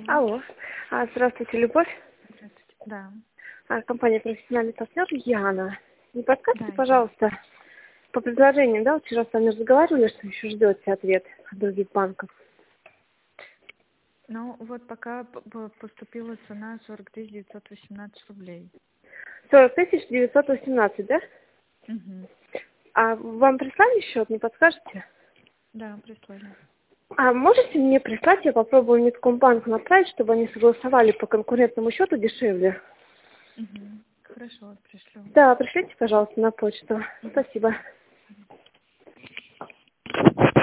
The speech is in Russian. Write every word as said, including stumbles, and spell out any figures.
Алло. Алло. А, Здравствуйте, Любовь. Здравствуйте. Да. А, Компания «Профессиональный партнер» Яна. Не Да, подскажете, я. пожалуйста, по предложениям, да, вот вчера с вами разговаривали, что еще ждете ответ от других банков. Ну, вот пока п- п- поступила цена сорок тысяч девятьсот восемнадцать рублей. сорок тысяч девятьсот восемнадцать, да? Угу. А вам прислали счет, не подскажете? Да, прислали. А можете мне прислать, я попробую Минкомбанку направить, чтобы они согласовали по конкурентному счету дешевле? Угу. Хорошо, вот пришлю. Да, пришлите, пожалуйста, на почту. Угу. Спасибо.